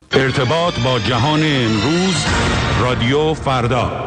ارتباط با جهان امروز، رادیو فردا.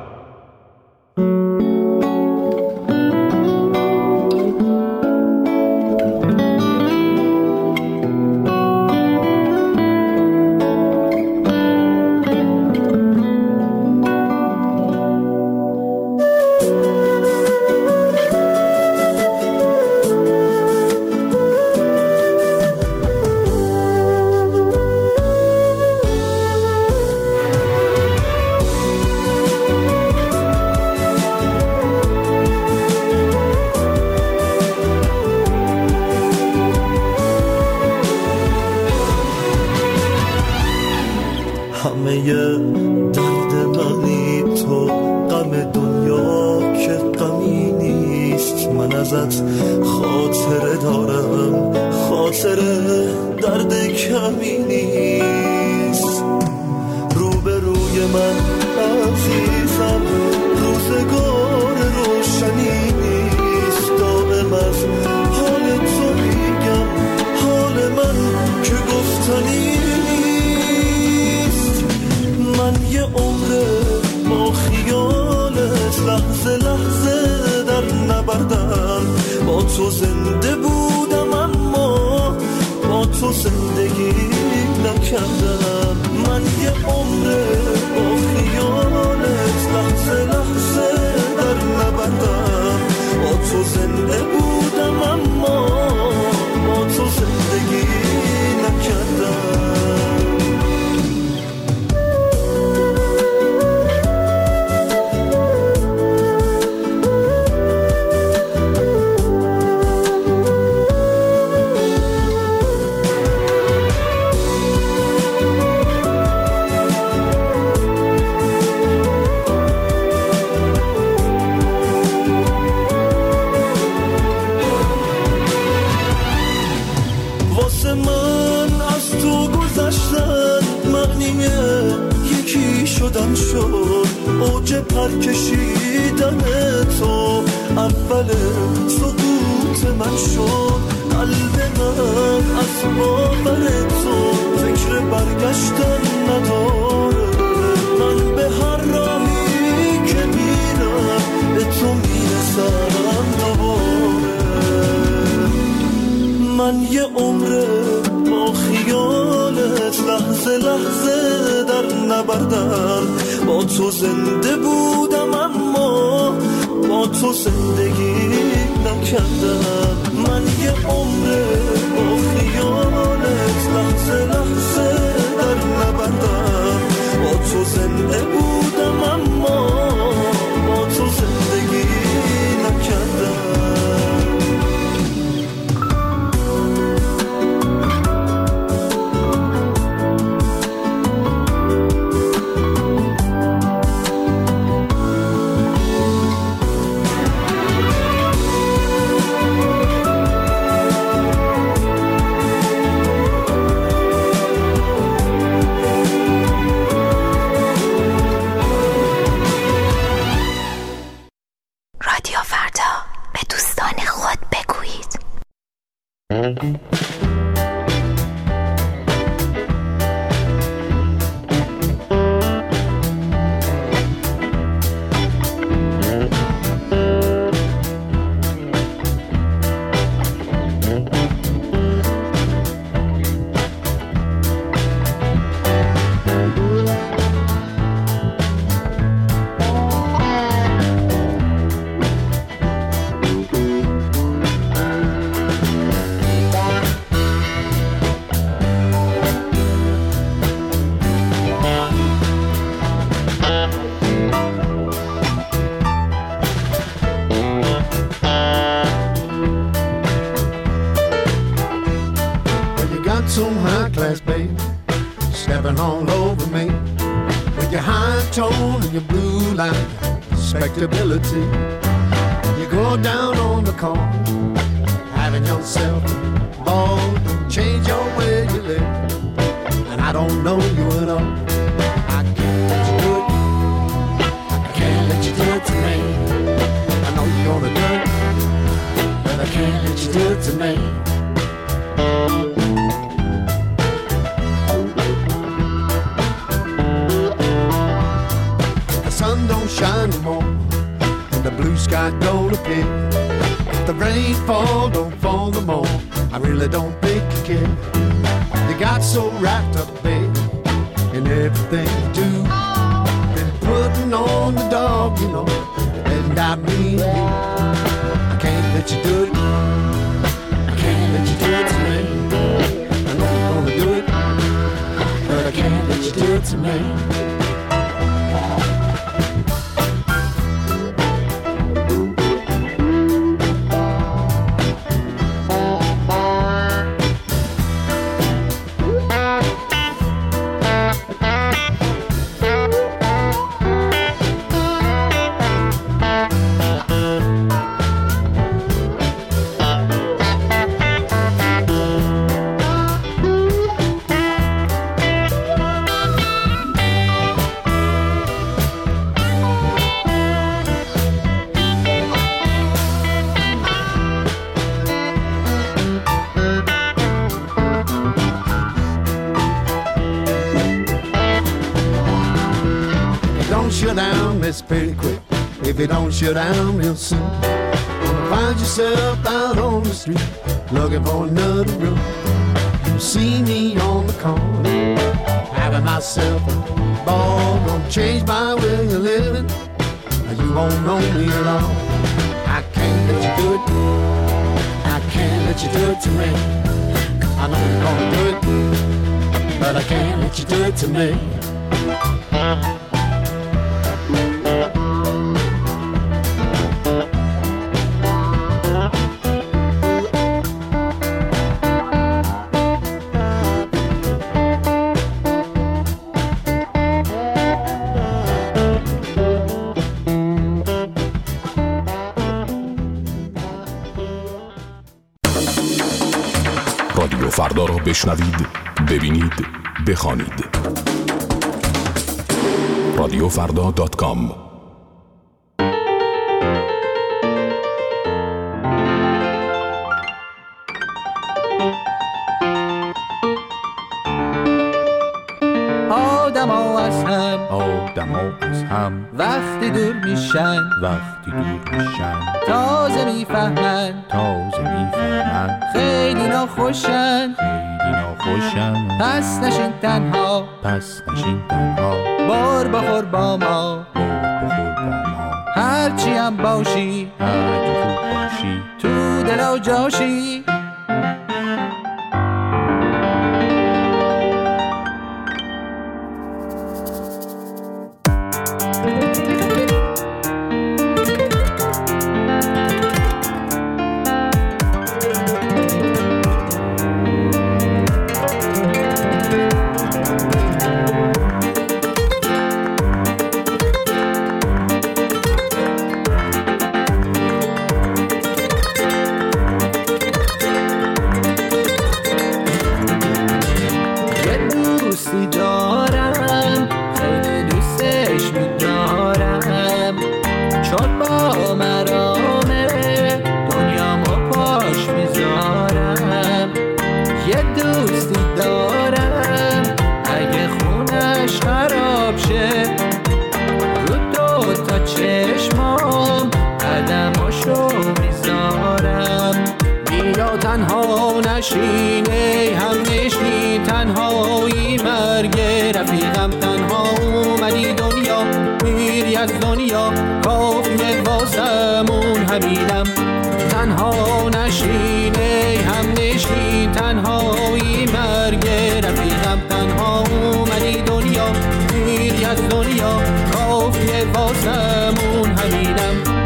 Respectability. You go down on the corner, having yourself a ball, change your way you live. And I don't know you at all. I can't let you do it. I can't let you do it to me. I know you're gonna do it, but I can't let you do it to me. no more. And the blue sky don't appear. If the rain don't fall no more. I really don't think you care. You got so wrapped up, babe, in everything you do. Been putting on the dog, you know, letting out me and you. I can't let you do it. I can't let you do it to me. I know you're gonna do it, but I can't let you do it to me. Pretty quick. If you don't shut down real soon, gonna find yourself out on the street looking for another room. You see me on the corner having myself a ball. Gonna change my way of living. You won't know me at all. I can't let you do it. I can't let you do it to me. I know you're gonna do it, but I can't let you do it to me. رادیو فردا را بشنوید، ببینید، بخوانید. رادیوفردا.com. آدما از هم وقتی دور میشن تازه میفهمن خیلی ناخوشن پس نشین تنها بار بخور با ما هرچی هم باشی تو دل و جاشی. نشینه هم نشین تنهایی مرگ رفیقم تنها اومدی دنیا میری از دنیا کافیه واسمون همینم تنها نشینه هم نشین تنهایی مرگ رفیقم تنها اومدی دنیا میری از دنیا کافیه واسمون همینم.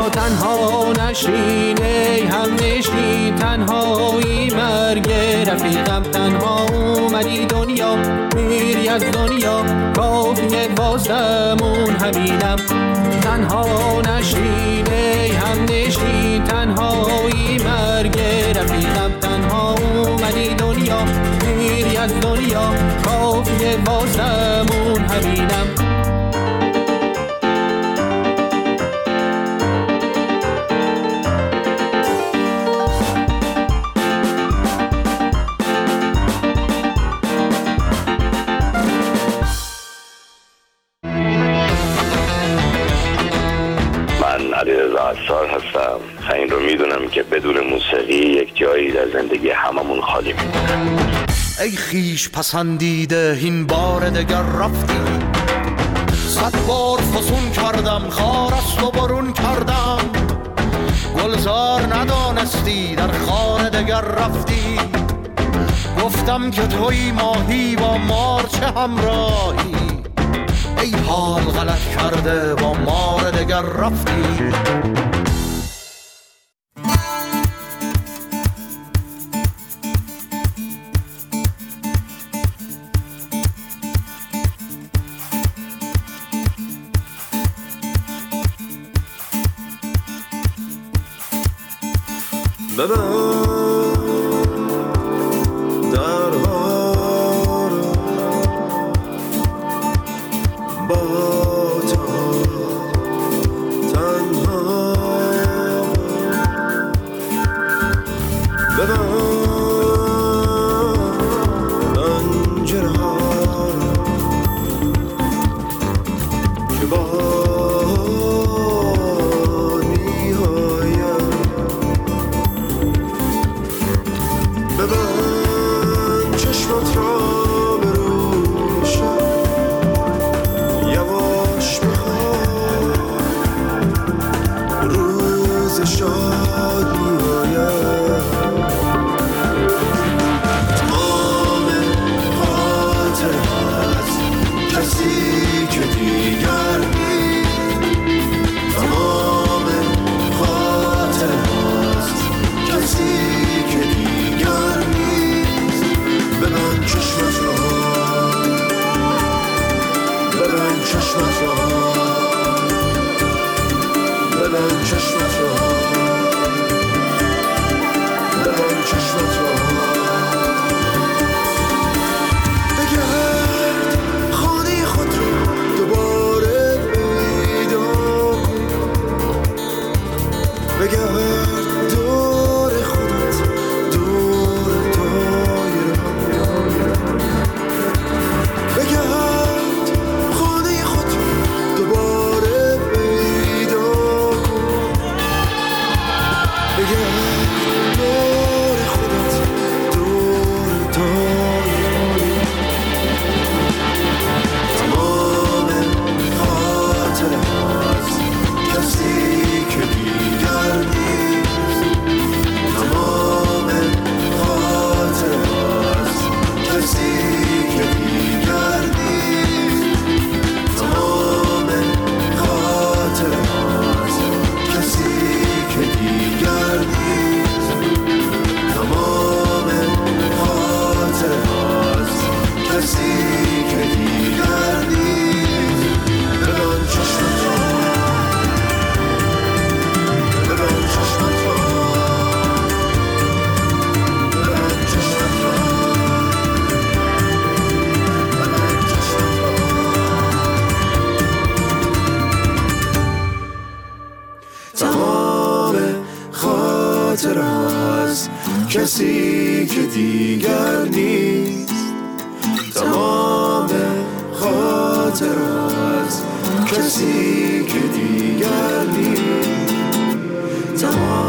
تنها نشین ای هم نشین، تنهایی مرگ رفیقم، تنها اومدی دنیا میری از دنیا، کافیه واسمون همینم. تنها نشین ای هم نشین، تنهایی مرگ رفیقم، تنها اومدی دنیا میری از دنیا، کافیه واسمون همینم. علیرضا عصار هستم. این رو میدونم که بدون موسیقی یک جایی در زندگی هممون خالی میمونه. ای خیش پسندیده این بار دگر رفتی، 100 بار فسون کردم خارست و برون کردم، گلزار ندانستی در خانه دگر رفتی، گفتم که توی ماهی با مار چه همراهی، ای حال غلط کرده با مار دگر رفتی. کسی که دیگر نیست، تمام خاطر از کسی که دیگر نیست، تمام